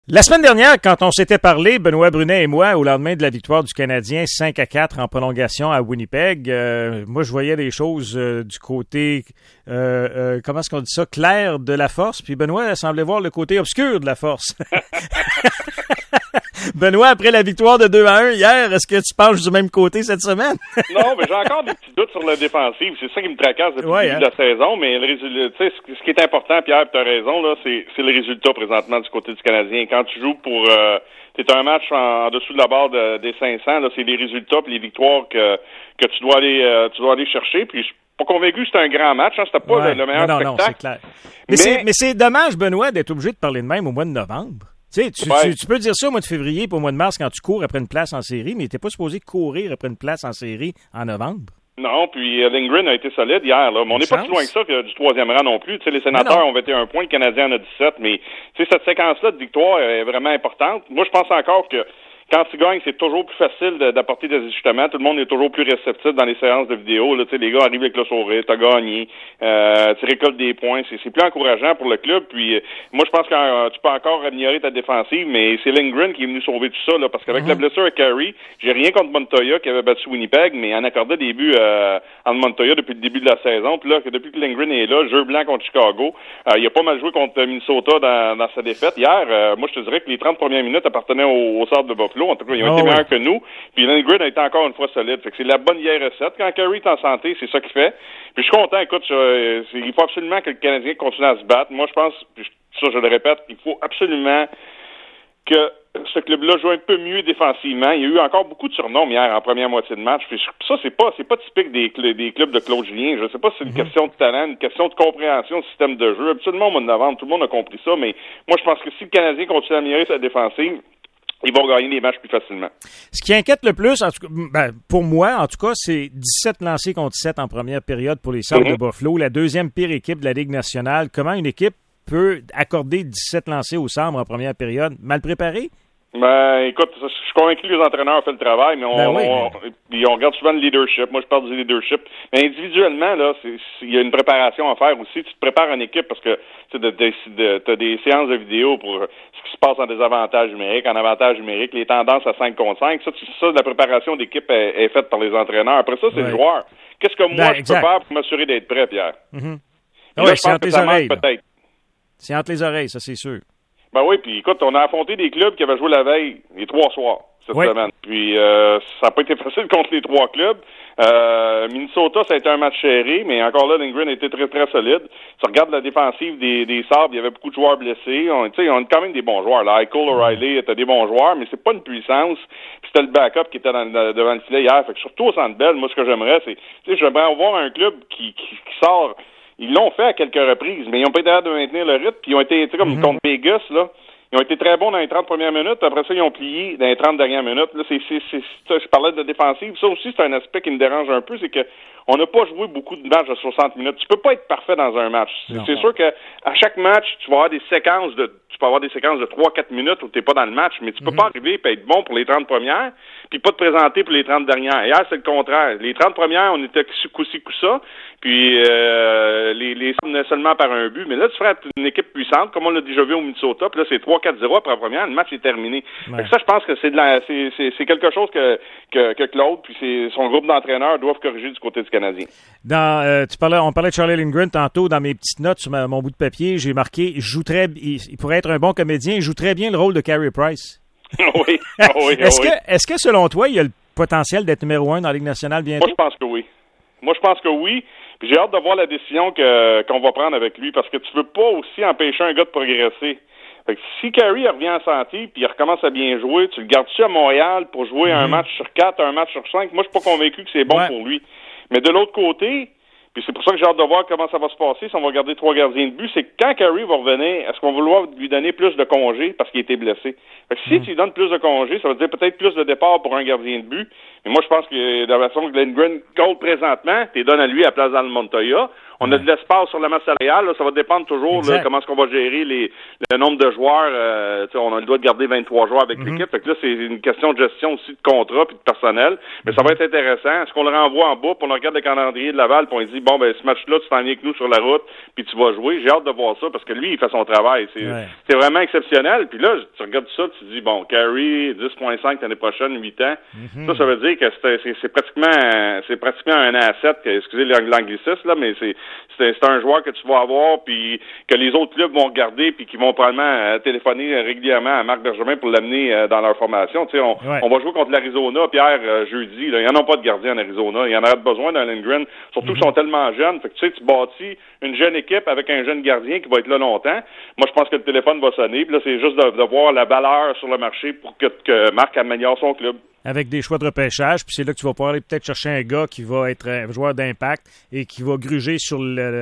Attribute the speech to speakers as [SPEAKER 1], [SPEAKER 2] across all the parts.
[SPEAKER 1] La semaine dernière, quand on s'était parlé, Benoît Brunet et moi, au lendemain de la victoire du Canadien 5-4 en prolongation à Winnipeg, moi je voyais les choses du côté, comment est-ce qu'on dit ça, clair de la force, puis Benoît semblait voir le côté obscur de la force. Benoît, après la victoire de 2-1 hier, est-ce que tu penches du même côté cette semaine?
[SPEAKER 2] Non, mais j'ai encore des petits doutes sur la défensive. C'est ça qui me tracasse depuis le début de la saison. Mais le résultat, tu sais, ce qui est important, Pierre, tu as raison, là, c'est le résultat présentement du côté du Canadien. Quand tu joues pour t'es un match en dessous de la barre des 500, là, c'est les résultats et les victoires que tu dois aller chercher. Puis je suis pas convaincu que c'était un grand match, hein, c'était pas le meilleur spectacle.
[SPEAKER 1] Non, c'est clair. Mais c'est dommage, Benoît, d'être obligé de parler de même au mois de novembre. Tu sais, tu peux dire ça au mois de février et au mois de mars quand tu cours après une place en série, mais t'es pas supposé courir après une place en série en novembre.
[SPEAKER 2] Non, puis Lindgren a été solide hier, là. Mais on n'est pas plus loin que ça que du troisième rang non plus. Tu sais, les Sénateurs ont 21 points, le Canadien en a 17, mais tu sais, cette séquence-là de victoire est vraiment importante. Moi, je pense encore que quand tu gagnes, c'est toujours plus facile d'apporter des ajustements. Tout le monde est toujours plus réceptif dans les séances de vidéo. Là, tu sais, les gars arrivent avec le sourire, t'as gagné, tu récoltes des points. C'est plus encourageant pour le club. Puis moi, je pense que tu peux encore améliorer ta défensive, mais c'est Lindgren qui est venu sauver tout ça, là, parce qu'avec la blessure à Carey, j'ai rien contre Montoya qui avait battu Winnipeg, mais en accordait des buts en Montoya depuis le début de la saison. Puis là, depuis que Lindgren est là, jeu blanc contre Chicago, il a pas mal joué contre Minnesota dans sa défaite. Hier, moi, je te dirais que les 30 premières minutes appartenaient au Sabre de Buffalo. En tout cas, ils ont été meilleurs que nous. Puis Lindgren a été encore une fois solide. Fait que c'est la bonne vieille recette. Quand Carey est en santé, c'est ça qu'il fait. Puis je suis content. Écoute, il faut absolument que le Canadien continue à se battre. Moi, je pense, ça je le répète, il faut absolument que ce club-là joue un peu mieux défensivement. Il y a eu encore beaucoup de surnoms hier en première moitié de match. Puis ça, c'est pas typique des clubs de Claude Julien. Je sais pas si c'est une question de talent, une question de compréhension du système de jeu. Absolument, au mois de novembre, tout le monde a compris ça. Mais moi, je pense que si le Canadien continue à améliorer sa défensive, ils vont gagner les matchs plus facilement.
[SPEAKER 1] Ce qui inquiète le plus, en tout cas, pour moi, en tout cas, c'est 17 lancés contre 7 en première période pour les Sabres de Buffalo, la deuxième pire équipe de la Ligue nationale. Comment une équipe peut accorder 17 lancés aux Sabres en première période? Mal préparé?
[SPEAKER 2] Ben, écoute, je suis convaincu que les entraîneurs ont fait le travail, mais on regarde souvent le leadership. Moi, je parle du leadership. Mais individuellement, là, il y a une préparation à faire aussi. Tu te prépares une équipe parce que tu as des séances de vidéo pour ce qui se passe en désavantage numérique, en avantage numérique, les tendances à 5 contre 5. Ça, la préparation d'équipe est faite par les entraîneurs. Après ça, c'est le joueur. Qu'est-ce que moi, je peux faire pour m'assurer d'être prêt, Pierre?
[SPEAKER 1] Oui, c'est entre les oreilles. C'est entre les oreilles, ça, c'est sûr.
[SPEAKER 2] Ben oui, puis écoute, on a affronté des clubs qui avaient joué la veille, les 3 soirs, cette semaine. Puis ça n'a pas été facile contre les 3 clubs. Minnesota, ça a été un match serré, mais encore là, Lindgren a été très, très solide. Tu regardes la défensive des Sabres, il y avait beaucoup de joueurs blessés. On a quand même des bons joueurs. Là, Eichel, O'Reilly, t'as des bons joueurs, mais c'est pas une puissance. Puis c'était le backup qui était devant le filet hier. Fait que surtout au Centre Bell, moi, ce que j'aimerais, c'est, j'aimerais avoir un club qui sort. Ils l'ont fait à quelques reprises, mais ils n'ont pas été capables de maintenir le rythme. Puis ils ont été, comme contre Vegas, là. Ils ont été très bons dans les 30 premières minutes. Après ça, ils ont plié dans les 30 dernières minutes. Là, je parlais de défensive. Ça aussi, c'est un aspect qui me dérange un peu. C'est que on n'a pas joué beaucoup de matchs de 60 minutes. Tu peux pas être parfait dans un match. C'est sûr que à chaque match, tu vas avoir des séquences de 3-4 minutes où tu n'es pas dans le match, mais tu peux pas arriver et être bon pour les 30 premières, puis pas te présenter pour les 30 dernières. Hier, c'est le contraire. Les 30 premières, on était coup-ci, coup-ça, puis les seulement par un but. Mais là, tu ferais une équipe puissante, comme on l'a déjà vu au Minnesota, puis là, c'est 3-4-0 après la première, le match est terminé. Ouais. Ça, je pense que c'est quelque chose que Claude puis son groupe d'entraîneurs doivent corriger du côté du Canadien.
[SPEAKER 1] On parlait de Charlie Lindgren tantôt, dans mes petites notes sur mon bout de papier, j'ai marqué, il pourrait être un bon comédien, il joue très bien le rôle de Carey Price.
[SPEAKER 2] Oui.
[SPEAKER 1] Est-ce que, selon toi, il y a le potentiel d'être numéro 1 dans la Ligue nationale bientôt?
[SPEAKER 2] Moi, je pense que oui. Puis j'ai hâte de voir la décision qu'on va prendre avec lui, parce que tu veux pas aussi empêcher un gars de progresser. Fait que si Carey revient en santé puis il recommence à bien jouer, tu le gardes-tu à Montréal pour jouer un match sur 4, un match sur 5? Moi, je suis pas convaincu que c'est bon pour lui. Mais de l'autre côté, puis c'est pour ça que j'ai hâte de voir comment ça va se passer si on va garder 3 gardiens de but, c'est que quand Carey va revenir, est-ce qu'on va vouloir lui donner plus de congés parce qu'il a été blessé? Fait que si tu lui donnes plus de congés, ça veut dire peut-être plus de départ pour un gardien de but. Mais moi, je pense que de la façon que Lindgren compte présentement, tu donnes à lui à place dans le Montoya. On a de l'espace sur la masse salariale. Là, ça va dépendre toujours là, comment est-ce qu'on va gérer le nombre de joueurs. On a le droit de garder 23 joueurs avec l'équipe. Fait que là, c'est une question de gestion aussi de contrat puis de personnel. Mais ça va être intéressant. Est-ce qu'on le renvoie en bas, puis on regarde le calendrier de Laval, puis on dit, bon, ben ce match-là, tu t'en viens avec nous sur la route, puis tu vas jouer. J'ai hâte de voir ça, parce que lui, il fait son travail. C'est vraiment exceptionnel. Puis là, tu regardes ça, tu dis, bon, Carey, 10,5 l'année prochaine, 8 ans. Ça veut dire que c'est pratiquement un asset, excusez l'anglicisme, là, mais c'est un joueur que tu vas avoir, puis que les autres clubs vont regarder, puis qui vont probablement téléphoner régulièrement à Marc Bergevin pour l'amener dans leur formation. Tu sais, on va jouer contre l'Arizona, Pierre, jeudi. Là. Il n'y en a pas de gardien en Arizona. Il y en aurait besoin dans Lindgren, surtout qu'ils sont tellement jeunes. Fait que tu sais, tu bâtis une jeune équipe avec un jeune gardien qui va être là longtemps. Moi, je pense que le téléphone va sonner. Puis là, c'est juste de voir la valeur sur le marché pour que Marc améliore son club.
[SPEAKER 1] Avec des choix de repêchage, puis c'est là que tu vas pouvoir aller peut-être chercher un gars qui va être un joueur d'impact et qui va gruger sur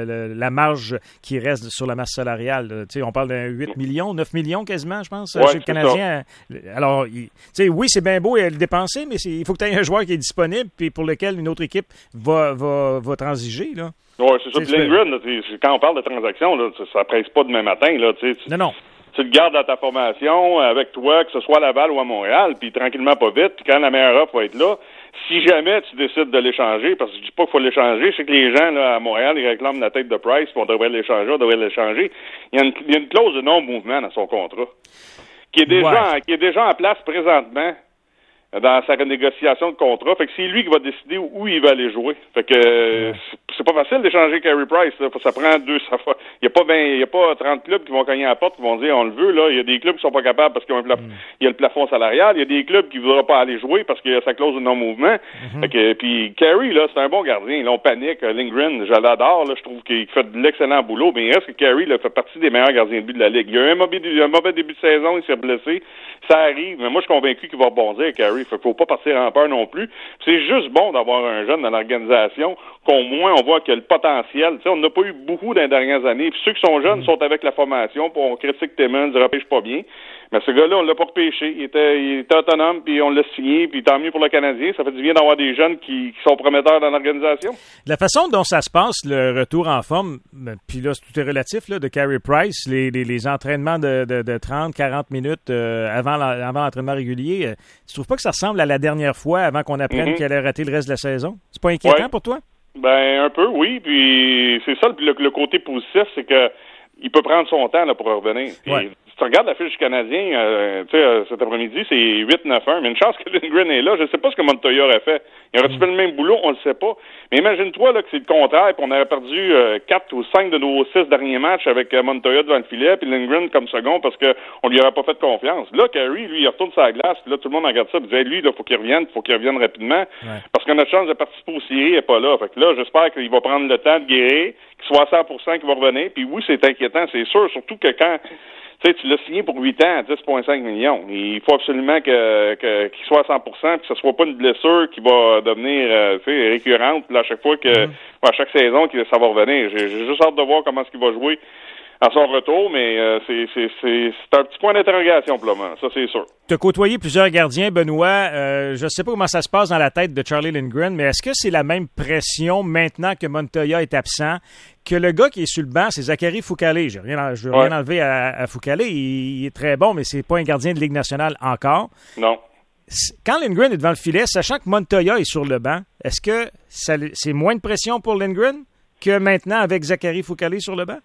[SPEAKER 1] la marge qui reste sur la masse salariale. Tu sais, on parle d'un 8 millions, 9 millions quasiment, je pense, chez le Canadien. Alors, tu sais, oui, c'est bien beau le dépenser, mais il faut que tu aies un joueur qui est disponible puis pour lequel une autre équipe va transiger, là.
[SPEAKER 2] Oui, c'est ça. Puis Lindgren, quand on parle de transaction, là, ça presse pas demain matin, là, tu sais.
[SPEAKER 1] Non.
[SPEAKER 2] Tu le gardes dans ta formation avec toi, que ce soit à Laval ou à Montréal, puis tranquillement, pas vite, puis quand la meilleure offre va être là, si jamais tu décides de l'échanger, parce que je dis pas qu'il faut l'échanger, je sais que les gens là, à Montréal, ils réclament la tête de Price, puis on devrait l'échanger, Il y a une clause de non-mouvement dans son contrat, qui est déjà en place présentement dans sa renégociation de contrat. Fait que c'est lui qui va décider où il va aller jouer. Fait que c'est pas facile d'échanger Carey Price. Là. Ça prend il y a pas 30 clubs qui vont cogner à la porte qui vont dire on le veut. Là, il y a des clubs qui sont pas capables parce qu'il y a le plafond salarial. Il y a des clubs qui voudront pas aller jouer parce qu'il y a sa clause de non-mouvement. Fait que puis Carey là, c'est un bon gardien. Là, on panique. Lindgren, je l'adore. Là, je trouve qu'il fait de l'excellent boulot. Mais il reste que Carey là fait partie des meilleurs gardiens de but de la ligue. Il y a eu un mauvais début de saison. Il s'est blessé. Ça arrive. Mais moi, je suis convaincu qu'il va rebondir, Carey. Fait qu'il faut pas partir en peur non plus. C'est juste bon d'avoir un jeune dans l'organisation qu'au moins on voit qu'il y a le potentiel. T'sais, on n'a pas eu beaucoup dans les dernières années. Puis ceux qui sont jeunes sont avec la formation. Puis on critique Timmons, il repêche pas bien. Mais ce gars-là, on l'a pas repêché. Il était autonome, puis on l'a signé, puis tant mieux pour le Canadien. Ça fait du bien d'avoir des jeunes qui sont prometteurs dans l'organisation.
[SPEAKER 1] La façon dont ça se passe, le retour en forme, puis là, tout est relatif, là, de Carey Price, les entraînements de 30, 40 minutes avant l'entraînement régulier, tu trouves pas que ça ressemble à la dernière fois avant qu'on apprenne qu'elle a raté le reste de la saison? C'est pas inquiétant pour toi?
[SPEAKER 2] Ben, un peu, oui. Puis c'est ça, le côté positif, c'est que il peut prendre son temps là, pour revenir. Puis, si tu regardes la fiche du Canadien, cet après-midi, c'est 8-9-1. Mais une chance que Lindgren est là. Je ne sais pas ce que Montoya aurait fait. Il aurait-tu fait le même boulot? On ne le sait pas. Mais imagine-toi là, que c'est le contraire, puis on aurait perdu 4 ou 5 de nos 6 derniers matchs avec Montoya devant le filet, puis Lindgren comme second parce qu'on lui aurait pas fait confiance. Là, Carey, lui, il retourne sur la glace, puis là, tout le monde regarde ça, puis dit, lui, il faut qu'il revienne rapidement, parce que notre chance de participer aux séries n'est pas là. Fait que là, j'espère qu'il va prendre le temps de guérir, qu'il soit à 100% qu'il va revenir, puis oui, c'est inquiétant, c'est sûr, surtout que quand tu l'as signé pour 8 ans à 10,5 millions. Il faut absolument qu'il soit à 100%, puis que ce soit pas une blessure qui va devenir récurrente là, à chaque fois à chaque saison que ça va revenir. J'ai juste hâte de voir comment est-ce qu'il va jouer à son retour, mais c'est un petit point d'interrogation pour le moment, ça c'est sûr.
[SPEAKER 1] Tu as côtoyé plusieurs gardiens, Benoît. Je ne sais pas comment ça se passe dans la tête de Charlie Lindgren, mais est-ce que c'est la même pression maintenant que Montoya est absent, que le gars qui est sur le banc, c'est Zachary Fucale? Je veux rien enlever à Fucale. Il est très bon, mais c'est pas un gardien de Ligue nationale encore.
[SPEAKER 2] Non.
[SPEAKER 1] Quand Lindgren est devant le filet, sachant que Montoya est sur le banc, est-ce que c'est moins de pression pour Lindgren que maintenant avec Zachary Fucale sur le banc?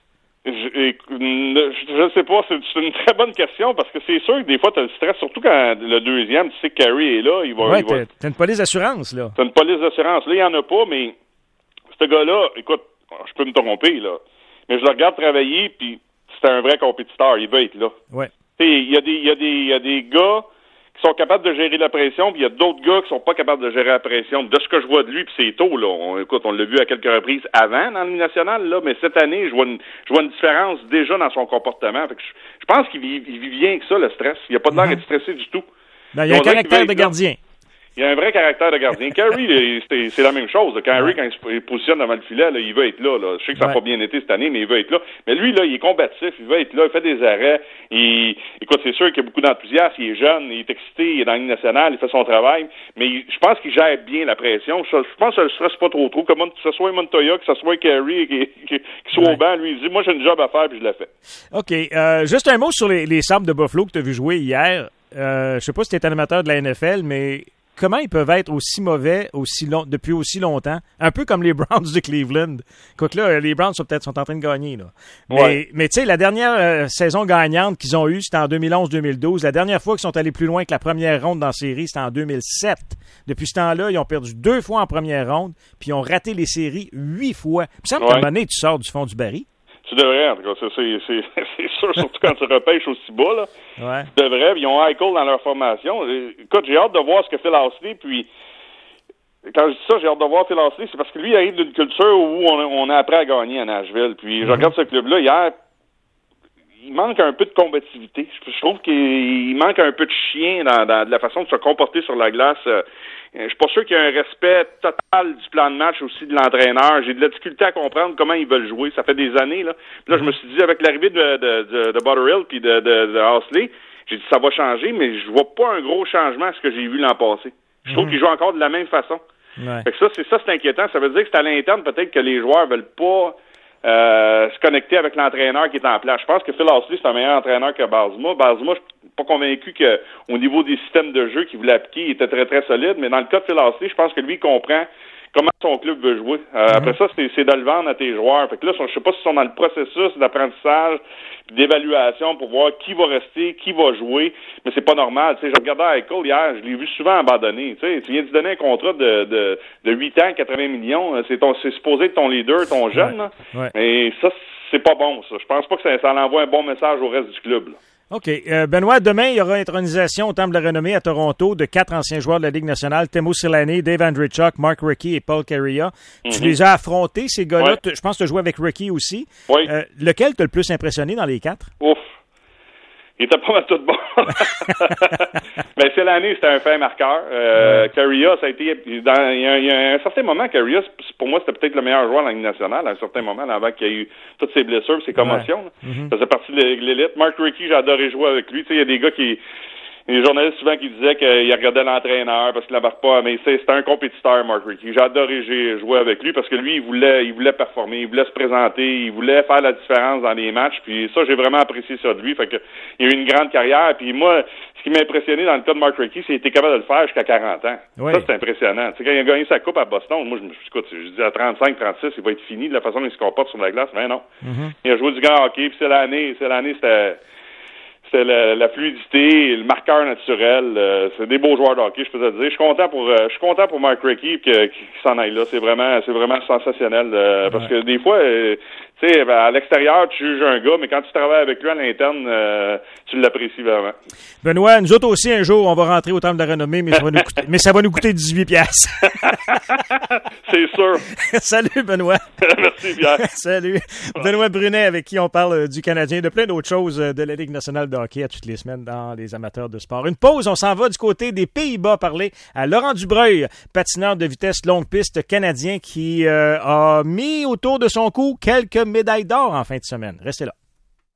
[SPEAKER 2] Je sais pas, c'est une très bonne question parce que c'est sûr que des fois, tu as le stress, surtout quand le deuxième, tu sais que Carey est là.
[SPEAKER 1] T'as une police d'assurance, là.
[SPEAKER 2] T'as une police d'assurance. Là, il n'y en a pas, mais ce gars-là, écoute, je peux me tromper, là, mais je le regarde travailler, puis c'est un vrai compétiteur. Il veut être là.
[SPEAKER 1] Ouais.
[SPEAKER 2] Il y a des gars qui sont capables de gérer la pression, puis il y a d'autres gars qui sont pas capables de gérer la pression. De ce que je vois de lui, puis c'est tôt, là. On l'a vu à quelques reprises avant dans le national, là, mais cette année, je vois une différence déjà dans son comportement. Fait que je pense qu'il vit bien que ça, le stress. Il a pas de l'air d'être stressé du tout.
[SPEAKER 1] Ben, il y a un caractère de gardien.
[SPEAKER 2] il a un vrai caractère de gardien. Carey, c'est la même chose. Carey, quand il se positionne devant le filet, là, il veut être là. Je sais que ça n'a pas bien été cette année, mais il veut être là. Mais lui, là, il est combatif, il veut être là, il fait des arrêts. Écoute, c'est sûr qu'il y a beaucoup d'enthousiasme, il est jeune, il est excité, il est dans la Ligue nationale, il fait son travail, mais je pense qu'il gère bien la pression. Je pense que ça ne stresse pas trop. Que ce soit Montoya, que ce soit Carey, qui soit au banc, lui, il dit, moi, j'ai une job à faire, puis je la fais.
[SPEAKER 1] OK. Juste un mot sur les Sabres de Buffalo que tu as vu jouer hier. Je sais pas si tu es animateur de la NFL, mais comment ils peuvent être aussi mauvais depuis aussi longtemps? Un peu comme les Browns de Cleveland. Quoique là, les Browns sont en train de gagner. Là. Mais tu sais, la dernière saison gagnante qu'ils ont eue, c'était en 2011-2012. La dernière fois qu'ils sont allés plus loin que la première ronde dans la série, c'était en 2007. Depuis ce temps-là, ils ont perdu 2 fois en première ronde, puis ils ont raté les séries 8 fois. Puis ça, à un moment donné, tu sors du fond du baril.
[SPEAKER 2] Tu devrais, en tout cas, c'est sûr, surtout quand tu repêches aussi bas, là.
[SPEAKER 1] Ouais.
[SPEAKER 2] Tu devrais, ils ont Eichel dans leur formation. Écoute, j'ai hâte de voir ce que fait Housley, puis quand je dis ça, j'ai hâte de voir Phil Housley, c'est parce que lui, il arrive d'une culture où on a appris à gagner à Nashville. Puis je regarde ce club-là, hier, il manque un peu de combativité. Je trouve qu'il manque un peu de chien dans la façon de se comporter sur la glace. Je suis pas sûr qu'il y ait un respect total du plan de match aussi de l'entraîneur. J'ai de la difficulté à comprendre comment ils veulent jouer. Ça fait des années, là. Puis là, je me suis dit, avec l'arrivée de Butterill puis de Housley, j'ai dit ça va changer, mais je vois pas un gros changement à ce que j'ai vu l'an passé. Je trouve qu'ils jouent encore de la même façon.
[SPEAKER 1] Ouais.
[SPEAKER 2] Fait que c'est inquiétant. Ça veut dire que c'est à l'interne peut-être que les joueurs veulent pas se connecter avec l'entraîneur qui est en place. Je pense que Phil Housley, c'est un meilleur entraîneur que Bazuma. Bazuma, je suis pas convaincu qu'au niveau des systèmes de jeu qu'il voulait appliquer, il était très, très solide. Mais dans le cas de Phil Housley, je pense que lui, il comprend comment son club veut jouer. Après ça, c'est de le vendre à tes joueurs. Fait que là, je sais pas s'ils sont dans le processus d'apprentissage, d'évaluation pour voir qui va rester, qui va jouer. Mais c'est pas normal. Tu sais, je regardais Eichel hier, je l'ai vu souvent abandonner. Tu sais, tu viens de donner un contrat de 8 ans, 80 millions. C'est supposé être ton leader, ton jeune. Là.
[SPEAKER 1] Ouais.
[SPEAKER 2] Mais ça, c'est pas bon, ça. Je pense pas que ça envoie un bon message au reste du club, là.
[SPEAKER 1] OK. Benoît, demain, il y aura intronisation au Temple de la Renommée à Toronto de 4 anciens joueurs de la Ligue nationale, Teemu Selanne, Dave Andreychuk, Mark Recchi et Paul Kariya. Tu les as affrontés, ces gars-là. Ouais. Je pense que tu as joué avec Recchi aussi.
[SPEAKER 2] Oui.
[SPEAKER 1] Lequel t'a le plus impressionné dans les 4?
[SPEAKER 2] Ouf. Il était pas mal tout bon. Mais Selanne, c'était un fin marqueur. Kariya, ça a été... Il y a un certain moment, Kariya, pour moi, c'était peut-être le meilleur joueur de la Ligue nationale, à un certain moment, avant qu'il y ait eu toutes ses blessures et ses commotions. Ça faisait partie de l'élite. Mark Recchi, j'ai adoré jouer avec lui. Tu sais, il y a des gars les journalistes souvent qui disaient qu'il regardait l'entraîneur parce qu'il n'embarque pas, mais c'était un compétiteur, Mark Recchi. J'ai adoré jouer avec lui parce que lui, il voulait performer, il voulait se présenter, il voulait faire la différence dans les matchs, puis ça, j'ai vraiment apprécié ça de lui. Fait que il a eu une grande carrière, puis moi, ce qui m'a impressionné dans le cas de Mark Recchi, c'est qu'il était capable de le faire jusqu'à 40 ans. Oui. Ça, c'est impressionnant. Tu sais, quand il a gagné sa coupe à Boston, moi, je dis à 35, 36, il va être fini de la façon dont il se comporte sur la glace, mais non. Il a joué du grand hockey, puis Selanne, c'était la fluidité, le marqueur naturel. C'est des beaux joueurs de hockey, je peux te le dire. Je suis content pour Mark Recchi qu'il s'en aille là. C'est vraiment sensationnel. Parce que des fois, tu sais, à l'extérieur, tu juges un gars, mais quand tu travailles avec lui à l'interne, tu l'apprécies vraiment.
[SPEAKER 1] Benoît, nous autres aussi, un jour, on va rentrer au Temple de la Renommée, mais ça va nous coûter 18 piastres.
[SPEAKER 2] C'est sûr.
[SPEAKER 1] Salut, Benoît.
[SPEAKER 2] Merci, Pierre.
[SPEAKER 1] Salut. Benoît Brunet, avec qui on parle du Canadien, de plein d'autres choses de la Ligue nationale de hockey à toutes les semaines dans les amateurs de sport. Une pause, on s'en va du côté des Pays-Bas parler à Laurent Dubreuil, patineur de vitesse longue piste canadien qui a mis autour de son cou quelques médailles d'or en fin de semaine. Restez là.